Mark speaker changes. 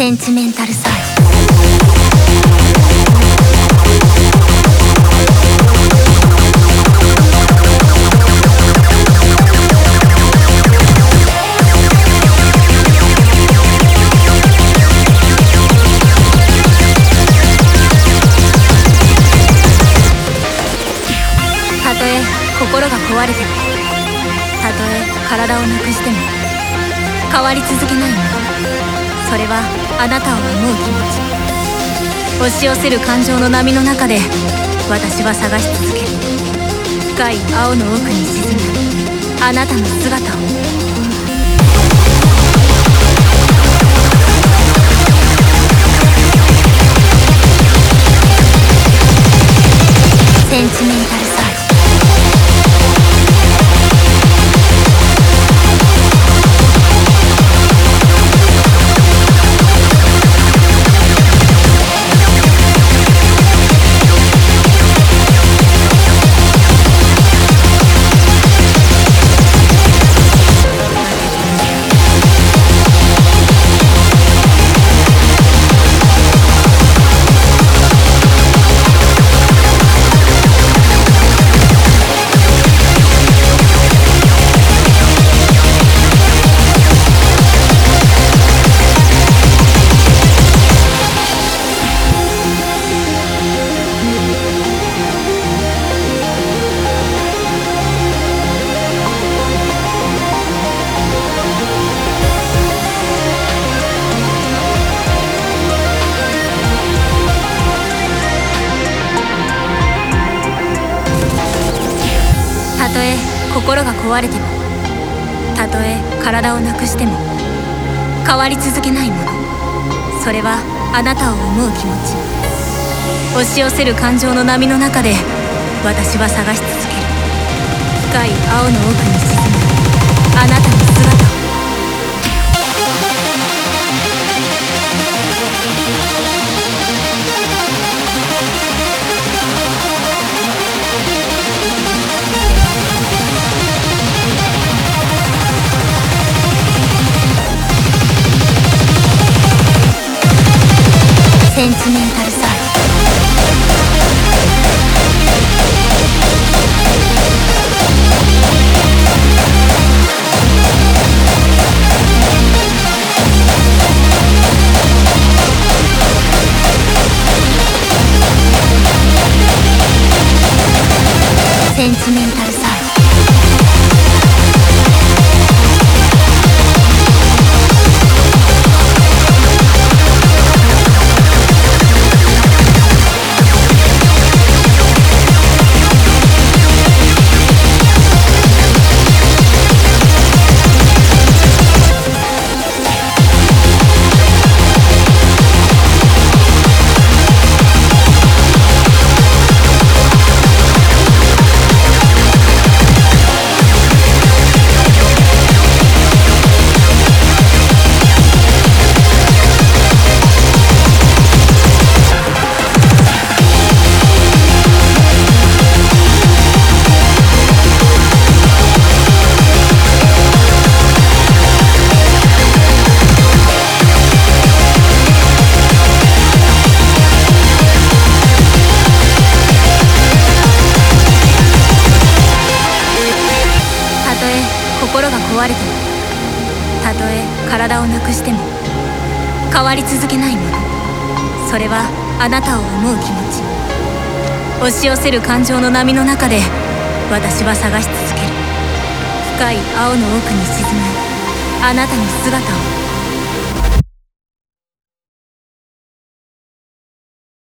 Speaker 1: センチメンタルサーチ。たとえ心が壊れても、たとえ体をなくしても、変わり続けないもの、それはあなたを思う気持ち。押し寄せる感情の波の中で私は探し続ける。深い青の奥に沈むあなたの姿を。センチメンタルサーチ。たとえ心が壊れても、たとえ体をなくしても、変わり続けないもの、それはあなたを思う気持ち。押し寄せる感情の波の中で私は探し続ける。深い青の奥に沈むあなたの姿を。センチメンタルサーチ。センチメンタルサーチ。心が壊れても、たとえ体をなくしても、変わり続けないもの、それはあなたを思う気持ち。押し寄せる感情の波の中で私は探し続ける。深い青の奥に沈むあなたの姿を。